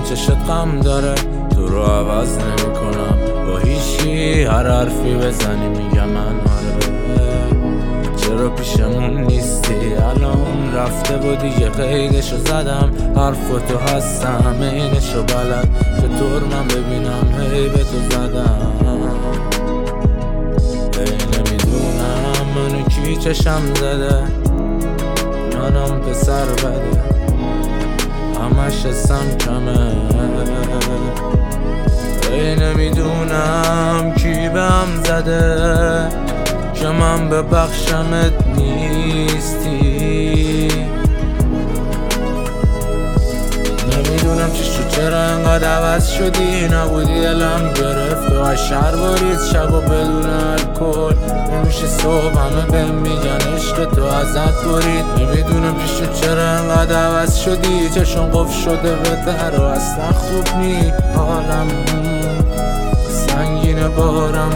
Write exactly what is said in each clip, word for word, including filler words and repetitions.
میدونم چشت غم داره، تو رو عوض نمی کنم با هیچی، هر حرفی بزنی میگم من آره. چرا پیشمون نیستی الان؟ رفته و دیگه قیدشو زدم، حرفتو هستم اینشو بلد، چطور من ببینم هی به تو زدم. هی نمیدونم منو کی چشم زده، منم پسر بده، همش حسم کمه. هی نمیدونم کی بهم زده که من به بخشمت نیستی. نمیدونم چی شد چرا انقدر عوض شدی، نبودی دلم گرفت و شهر بارید شب و بدون الکل. نمیشه صبح همه بهم میگن عشق تو ازت برید. نمیدونم چی شد چرا انقدر عوض شدی، چشم قفل شده به در و اصلا خوب نی حالم، سنگین بارم.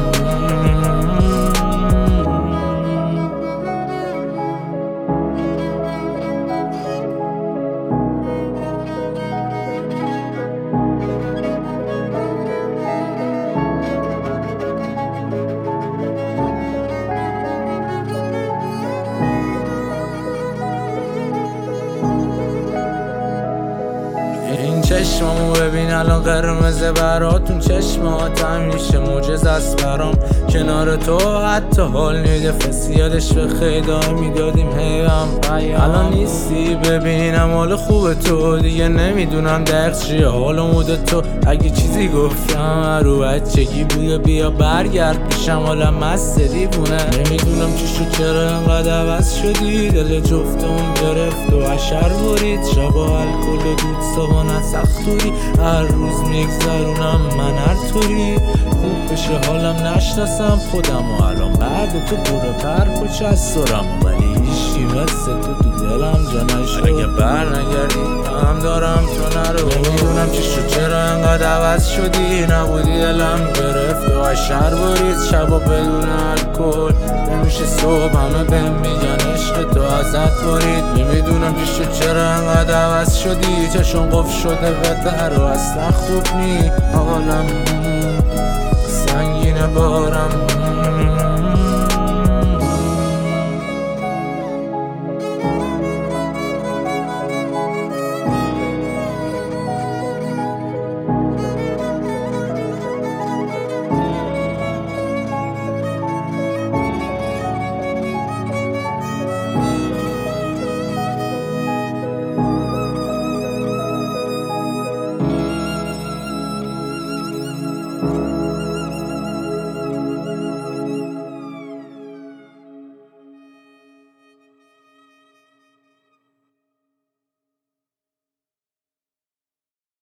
این چشمامو ببین الان قرمزه براتون، چشمات همیشه معجزه است برام. کنار تو حتی حال نیده فسیادش به خیدای میدادیم هیم الان نیستی. ببینم حال خوب تو دیگه، نمیدونم دقیق چیه حال و مود تو. اگه چیزی گفتم رو بچگی بوده بیا برگرد پیشم، حالا مست دیوونه. نمیدونم چی شد چرا انقدر عوض شدی، دل جفتمون گرفت و عشر برید. شب و الکل و دود صبحانه سختوری، هر روز میگذرونم من هر طوری. خوب بشه حالم نشناسم خودم و الان بعد تو برو پر پچ از سرم، ولی هیچی مثل تو تو دلم جا نشد. اگه بر نگردی هم دارم تو نرو. نمیدونم چی شد چرا انقدر عوض شدی، نبودی دلم گرفت و عشر برید. شب و بدون الکل نمیشه صبح همه بهم میگن عشق تو ازت برید. نمیدونم چی شد چرا انقدر عوض شدی، چشم قفل شده به در و اصلا خوب نی حالم، سنگین بارم.